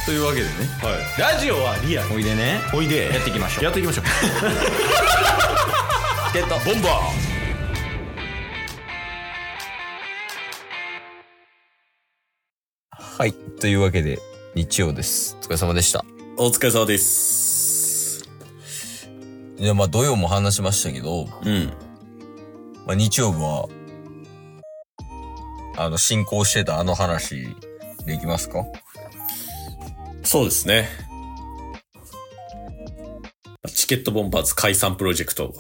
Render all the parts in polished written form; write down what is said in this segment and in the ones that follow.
というわけでね、 はい、ラジオはリアル。 おいでね、 おいでやっていきましょう。 やっていきましょうゲットボンバー。 はい、というわけで日曜です。お疲れ様でした。 お疲れ様です。 いや、まあ土曜も話しましたけど、まあ日曜日は進行してた話でいきますか？ そうですね。チケットボンバーズ解散プロジェクト。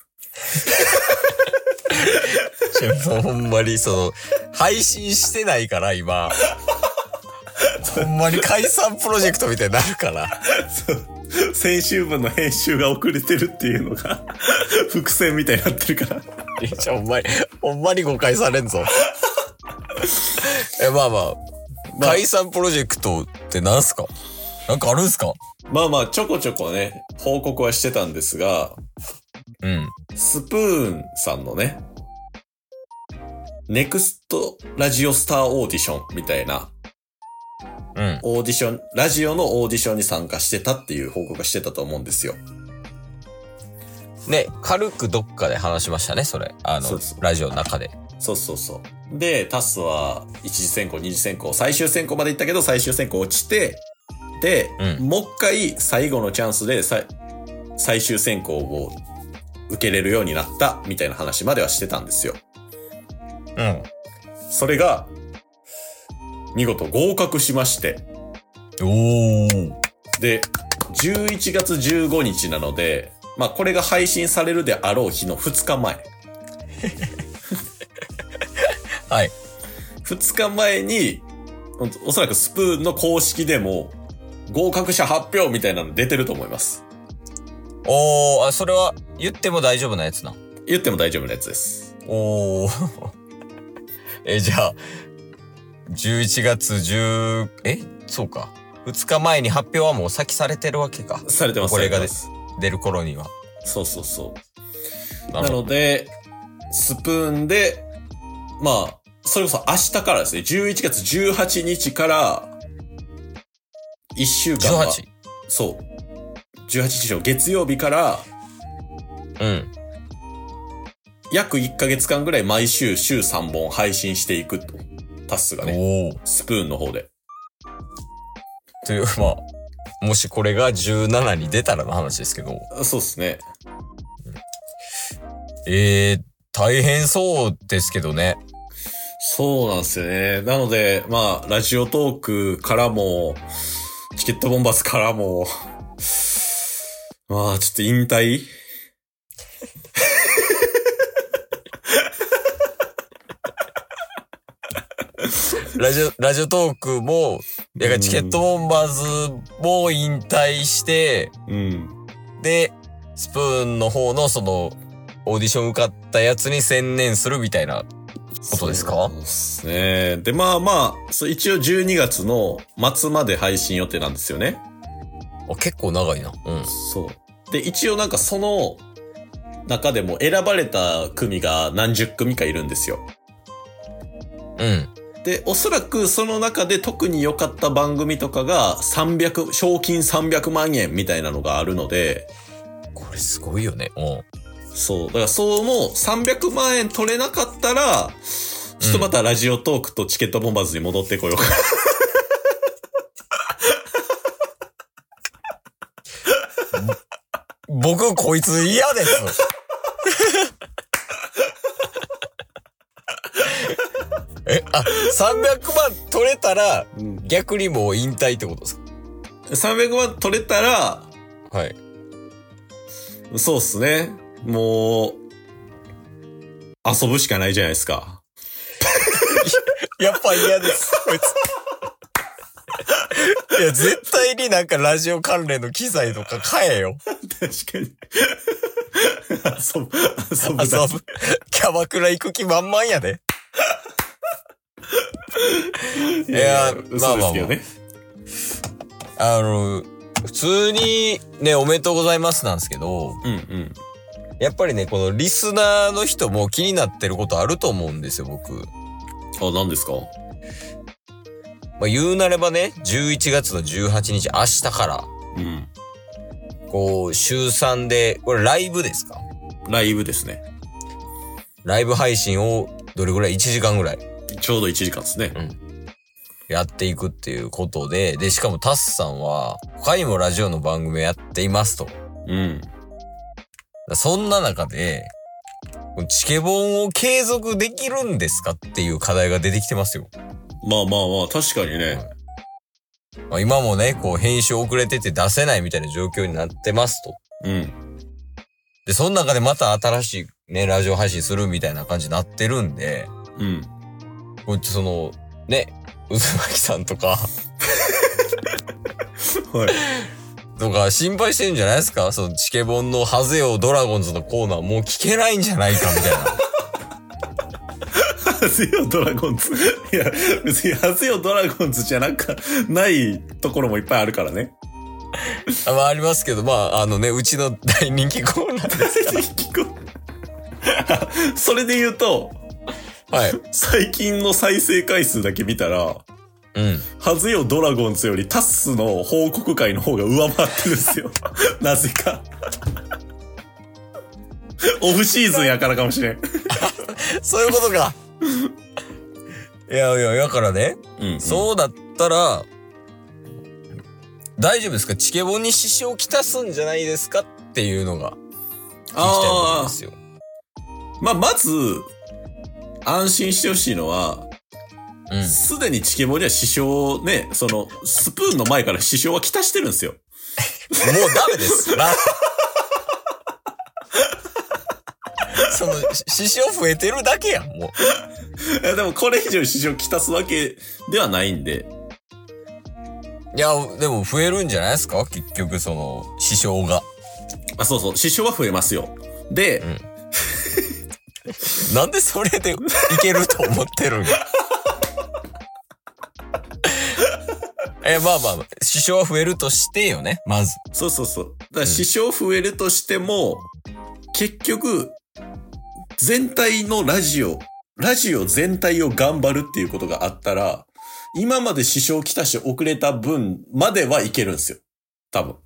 ほんまに配信してないから今。ほんまに解散プロジェクトみたいになるから。 そう。先週分の編集が遅れてるっていうのが伏線みたいになってるから。 ほんまに誤解されんぞ。まあ、解散プロジェクトってなんすか？なんかあるんすか？ まあちょこちょこね、報告はしてたんですが、スプーンさんのね、ネクストラジオスターオーディションみたいな、オーディション、ラジオのオーディションに参加してたっていう報告がしてたと思うんですよ。 ね、軽くどっかで話しましたね、それ。そうラジオの中で。 そう。で、タスは一次選考、二次選考、最終選考まで行ったけど最終選考落ちて、で、もう一回最後のチャンスで最終選考を受けれるようになったみたいな話まではしてたんですよ。それが、見事合格しまして。で、11月15日なので、まあこれが配信されるであろう日の2日前。 はい。 2日前に、おそらくスプーンの公式でも、合格者発表みたいなの出てると思います。 それは言っても大丈夫なやつな。 言っても大丈夫なやつです。 じゃあ、11月そうか。2日前に発表はもう先されてるわけか。 されてます。 これが出る頃には。 そう。なので、スプーンで、まあ、それこそ明日からですね、11月18日から、1週間は、そう。18日の月曜日から、約1ヶ月間ぐらい毎週3本配信していくと。タスがね。スプーンの方で。 という、まあ、もしこれが17に出たらの話ですけど。 そうですね。 大変そうですけどね。 そうなんですよね。なので、まあ、ラジオトークからも、チケットボンバスからも、まあ、ちょっと引退ラジオトークも、チケットボンバーズも引退して、で、スプーンの方のオーディション受かったやつに専念するみたいなことですか？ そうですね。で、まあ、一応12月の末まで配信予定なんですよね。 結構長いな。 そう。で、一応なんかその中でも選ばれた組が何十組かいるんですよ。で、おそらくその中で特に良かった番組とかが賞金300万円みたいなのがあるので。 これすごいよね。 そう。だからもう300万円取れなかったら、ちょっとまたラジオトークとチケットボンバーズに戻ってこようか。 僕、こいつ嫌です。300万取れたら、逆にもう引退ってことですか？ 300 万取れたら、 はい。 そうっすね。もう、遊ぶしかないじゃないですか。 やっぱ嫌です、こいつ。いや、絶対になんかラジオ関連の機材とか買えよ。 確かに。遊ぶ。 キャバクラ行く気満々やで。いや、 まあね。 普通にね、おめでとうございますなんですけど、やっぱりね、このリスナーの人も気になってることあると思うんですよ、僕。 何ですか？ まあ言うなればね、11月の18日、明日から、 うん。 こう、週3で、これライブですか？ ライブですね。 ライブ配信をどれぐらい？ 1 時間ぐらい。 ちょうど1時間ですね。 うん。やっていくっていうことで、で、しかもタスさんは、他にもラジオの番組をやっていますと。 うん。 そんな中で、チケボンを継続できるんですかっていう課題が出てきてますよ。 まあまあまあ、確かにね。 まあ、今もね、こう編集遅れてて出せないみたいな状況になってますと。 うん。 で、その中でまた新しいね、ラジオ配信するみたいな感じになってるんで、 うん。 こうやってその、ね、渦巻さんとか、 はい。 とか心配してるんじゃないですか？そのチケボンのハゼよドラゴンズのコーナーもう聞けないんじゃないかみたいな。 ハゼよドラゴンズ。いや、別にハゼよドラゴンズじゃないところもいっぱいあるからね。 まあありますけど、まあね、うちの大人気コーナーですから。大人気コーナー。それで言うと、 はい。 最近の再生回数だけ見たら、 うん。 ハゼよドラゴンズよりタッスの報告会の方が上回ってるんですよ。なぜか。オフシーズンやからかもしれん。 そういうことか。いやいや、だからね、 うんうん、 そうだったら、大丈夫ですか？チケボンに支障をきたすんじゃないですかっていうのが、聞きたいことですよ。 まず、安心してほしいのは、すでにチケボンには支障ね、その、スプーンの前から支障はきたしてるんですよ。もうダメです。その、支障増えてるだけやん、もう。いや、でもこれ以上支障きたすわけではないんで。 いや、でも増えるんじゃないですか？結局その、支障が。 あ、そうそう、支障は増えますよ。で、 なんでそれでいけると思ってるんや。まあまあ、支障は増えるとしてよね、まず。 そうそうそう。だから支障増えるとしても、結局、全体のラジオ全体を頑張るっていうことがあったら、今まで支障きたし遅れた分まではいけるんですよ。多分。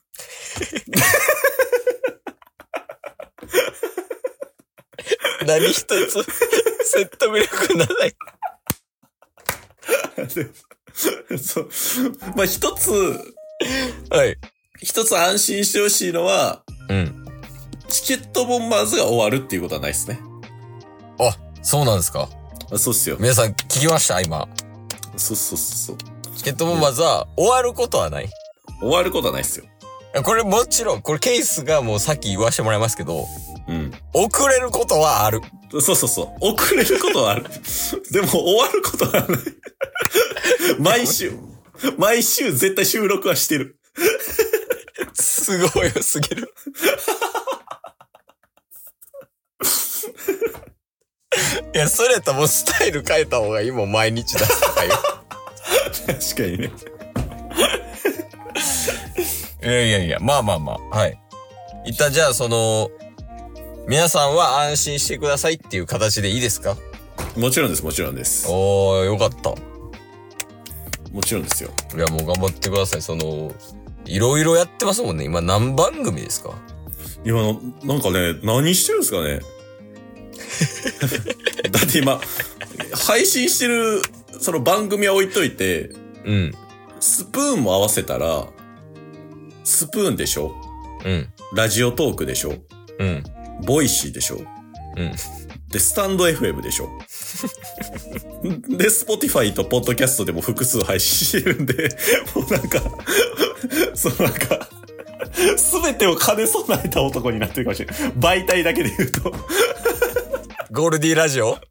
何一つ説得力なない。 そう。まあ、一つ安心してほしいのは、チケットボンバーズが終わるっていうことはないですね。 あ、そうなんですか？ そうっすよ。 皆さん聞きました今。 そう。 チケットボンバーズは終わることはない？ 終わることはないっすよ。 これもちろん、これケースがもうさっき言わせてもらいますけど、遅れることはある。 そう。遅れることはある。でも終わることはない。毎週絶対収録はしてる。 すごいよすぎる。いや、それともうスタイル変えた方がいいもん、毎日出すとかよ。 確かにね。 いや、まあ。はい。一旦じゃあ皆さんは安心してくださいっていう形でいいですか？ もちろんです。おー、よかった。 もちろんですよ。 いや、もう頑張ってください。いろいろやってますもんね。今何番組ですか？ 今なんかね、何してるんですかね。だって今、配信してる、その番組は置いといて、スプーンも合わせたら、スプーンでしょ？ラジオトークでしょ？ボイシーでしょ？で、スタンド FM でしょ？で、Spotify とポッドキャストでも複数配信してるんで、もうなんか、すべてを兼ね備えた男になってるかもしれない。媒体だけで言うと。 ゴールディラジオ？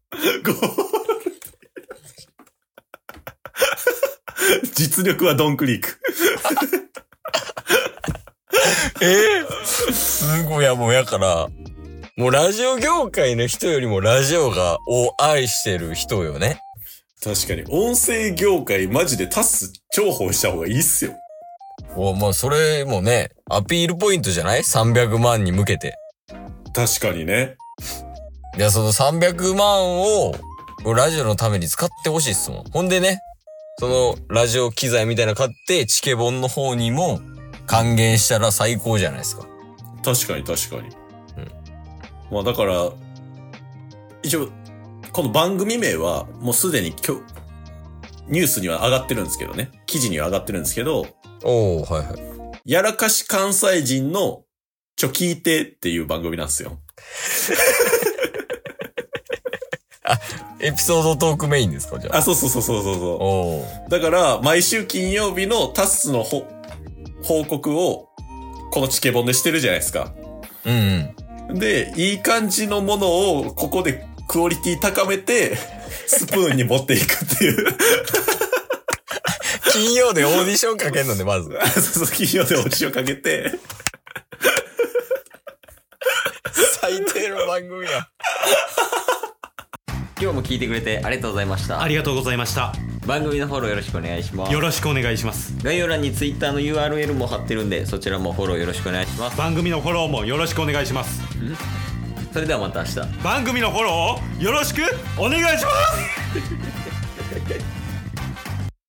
実力はドンクリーク。 すごいや、もうやから、もうラジオ業界の人よりもラジオを愛してる人よね。 確かに、音声業界マジでタス重宝した方がいいっすよ。 まあそれもね、アピールポイントじゃない？ 300 万に向けて。 確かにね。 いや、その300万をラジオのために使ってほしいっすもん。ほんでね、 そのラジオ機材みたいなの買ってチケボンの方にも還元したら最高じゃないですか。 確かに。まあだから、一応、この番組名はもうすでにニュースには上がってるんですけどね。記事には上がってるんですけど。やらかし関西人の聞いてっていう番組なんですよ。 エピソードトークメインですかじゃあ。 そう。だから、毎週金曜日のタスの報告を、このチケボンでしてるじゃないですか。で、いい感じのものを、ここでクオリティ高めて、スプーンに持っていくっていう。 金曜でオーディションかけんのね、まず。 そう、金曜でオーディションかけて。 最低の番組や。 今日も聞いてくれてありがとうございました。 ありがとうございました。 番組のフォローよろしくお願いします。 よろしくお願いします。 概要欄に Twitter の URL も貼ってるんで、そちらもフォローよろしくお願いします。 番組のフォローもよろしくお願いします。 それではまた明日。 番組のフォローをよろしくお願いします